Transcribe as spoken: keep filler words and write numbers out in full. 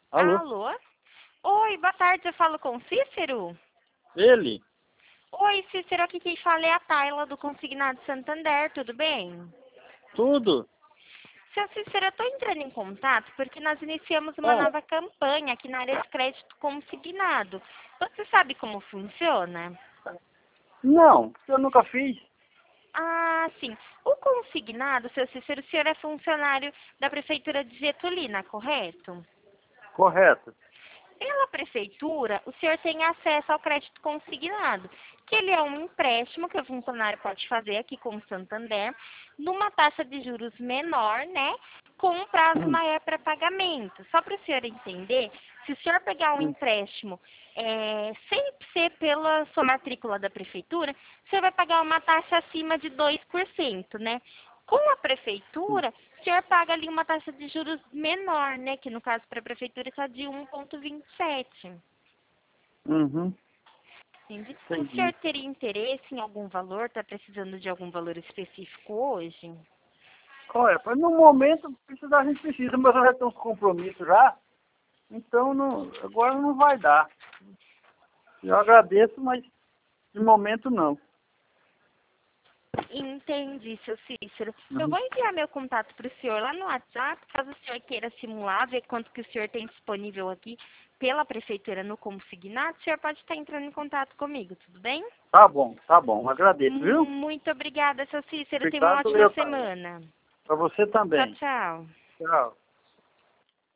Alô? Alô? Oi, boa tarde, eu falo com o Cícero? Ele? Oi, Cícero, aqui quem fala é a Tayla do Consignado Santander, tudo bem? Tudo? Seu Cícero, eu estou entrando em contato porque nós iniciamos uma Ah, nova campanha aqui na área de crédito consignado. Você sabe como funciona? não, eu nunca fiz. Ah, sim. O consignado, seu Cícero, o senhor é funcionário da Prefeitura de Getulina, correto? Correto. Pela prefeitura, o senhor tem acesso ao crédito consignado, que ele é um empréstimo que o funcionário pode fazer aqui com o Santander, numa taxa de juros menor, né? Com um prazo Hum, maior para pagamento. Só para o senhor entender, se o senhor pegar um hum, empréstimo é, sem ser pela sua matrícula da prefeitura, o senhor vai pagar uma taxa acima de dois por cento, né? Com a hum. prefeitura, o senhor paga ali uma taxa de juros menor, né? Que no caso para a prefeitura está de um vírgula vinte e sete. Uhum, Entendi. O senhor entendi. teria interesse em algum valor? Está precisando de algum valor específico hoje? Olha, mas no momento precisar, a gente precisa, mas eu já tenho uns compromissos já, então não, agora não vai dar. Eu agradeço, mas de momento não. Entendi, seu Cícero. Eu Uhum. vou enviar meu contato para o senhor lá no WhatsApp, caso o senhor queira simular, ver quanto que o senhor tem disponível aqui pela prefeitura no consignado, o senhor pode estar entrando em contato comigo, tudo bem? Tá bom, tá bom, agradeço, viu? Muito obrigada, seu Cícero. Tenha uma Obrigado, ótima eu, semana. para você Tchau, também. tchau. Tchau.